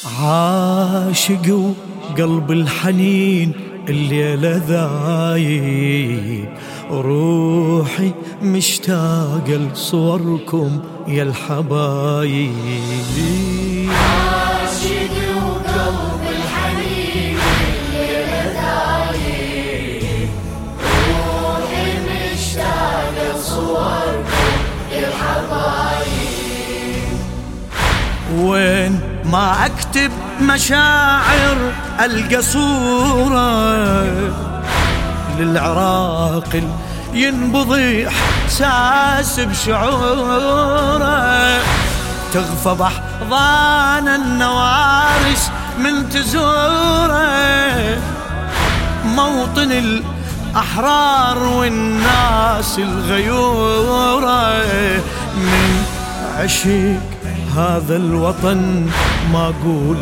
عاشق وقلب الحنين الليلة ذايب، روحي مشتاقة لصوركم يا الحبايب. عاشق وقلب الحنين الليلة ذايب، روحي مشتاقة لصوركم يا الحبايب. وين ما أكتب مشاعر ألقى صورة للعراق ينبضي إحساس بشعوره، تغفى بأحضان النوارس من تزوره، موطن الأحرار والناس الغيورة. من عشق هذا الوطن ما قول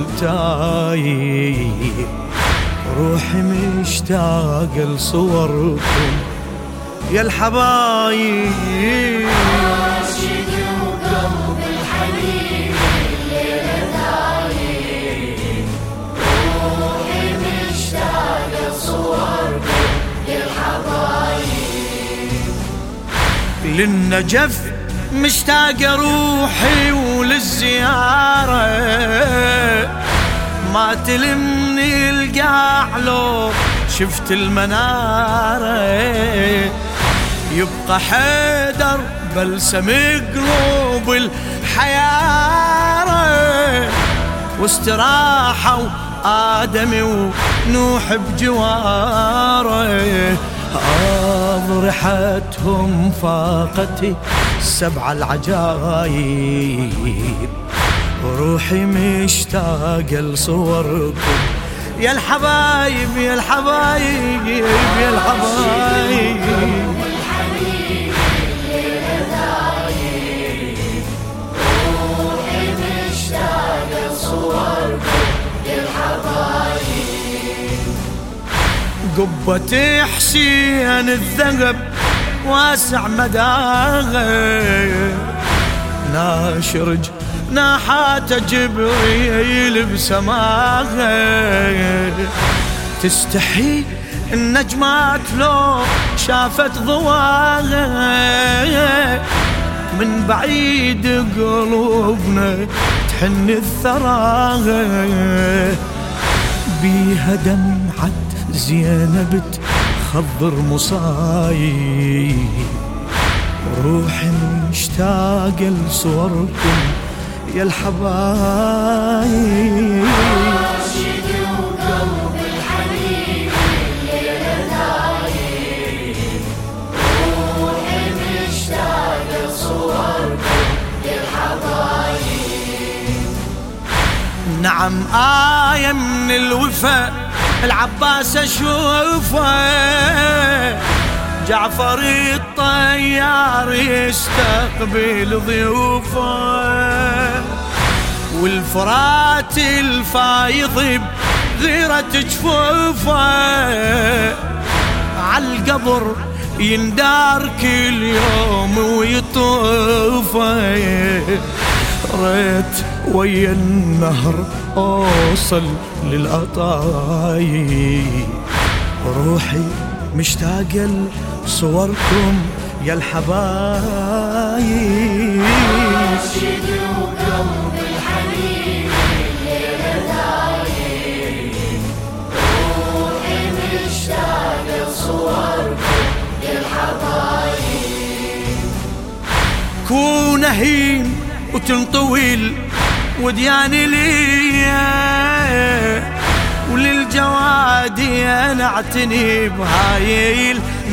تايب، روحي مشتاقة لصوركم يا الحبايب. عاشق وقلب الحنين الليلة ذايب، روحي مشتاقة لصوركم يا الحبايب. للنجف مشتاقة روحي وللزيارة، ما تلمني القاع لو شفت المنارة، يبقى حيدر بلسم قلوب الحيارة، واستراحة وآدمي ونوح بجواره، أضرحتهم فاقتي سبع العجايب، روحي مشتاقة لصوركم يا الحبايب يا الحبايب يا الحبايب. الحنين الليلة ذايب، روحي مشتاقة لصوركم يا الحبايب. قبة حسين الذهب واسع مداغه، ناشر جناحات جبريل بسماغه، تستحي النجمات لو شافت ضواغه، من بعيد قلوبنا تحن الثراغه، بيها دمعة زينب تخضر مصايب، روحي مشتاقة لصوركم يا الحبايب. عاشق وقلب الحنين الليلة ذايب، روحي مشتاقة لصوركم يا الحبايب. نعم آية من الوفا العباس أشوفه، جعفر الطيار يستقبل ضيوفه، والفرات الفايض بغيرة جفوفه، عالقبر يندار كل يوم ويطوفه، ريت ويا النهر أوصل للأطايب، روحي مشتاقة لصوركم يا الحبايب. عاشق وقلب الحنين الليلة ذايب، روحي مشتاقة لصوركم يا الحبايب. كون هين وتنطويل ودياني ليا، وللجواد انا اعتني بهاي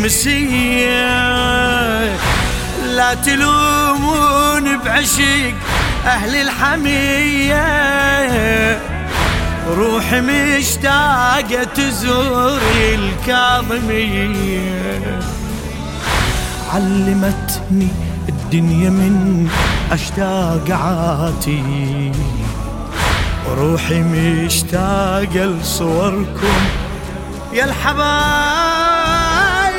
المسيه، لا تلومون بعشق اهل الحميه، روحي مشتاقة تزور الكاظميه، علمتني الدنيا من اشتاق عاتي، روحي مشتاقة لصوركم يا الحبايب.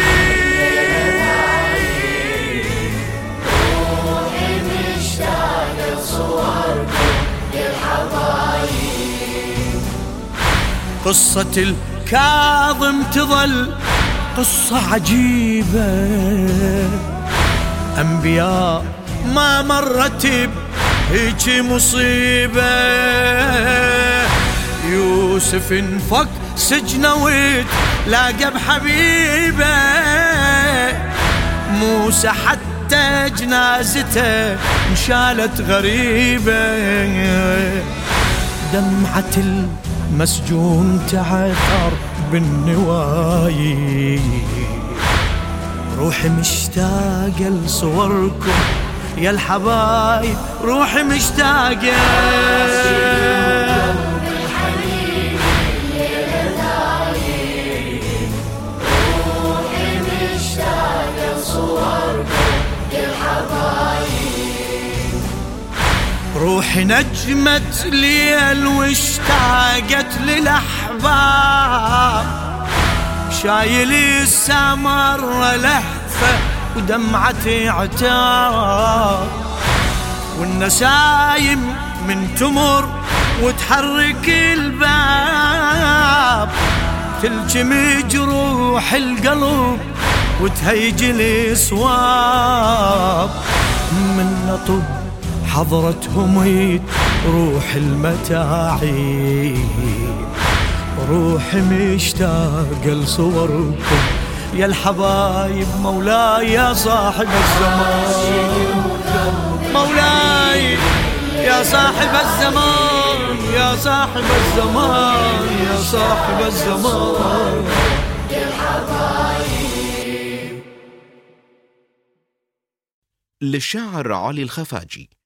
روحي مشتاقة صوركم يا الحبايب. قصة الكاظم تظل قصة عجيبة، أنبياء ما مرت بهيج مصيبة. يوسف انفك سجنه وتلاقى بحبيبه، موسى حتى جنازته انشالت غريبة. دمعة المسجون تعثر بالنوايا، روحي مشتاقة لصوركم يا الحبايب، روحي مشتاقة. روحي نجمت ليل واشتاقت للأحباب، شايل السمر لهفة ودمعتي عتاب، والنسايم من تمر وتحرك الباب، تلجم جروح القلب وتهيج الاسواب. من نطب حضرتهم روح المتاعب، روحي مشتاقة لصوركم يا الحبايب. مولاي يا صاحب الزمان، مولاي يا صاحب الزمان، يا صاحب الزمان، يا صاحب الزمان يا الحبايب. للشاعر علي الخفاجي.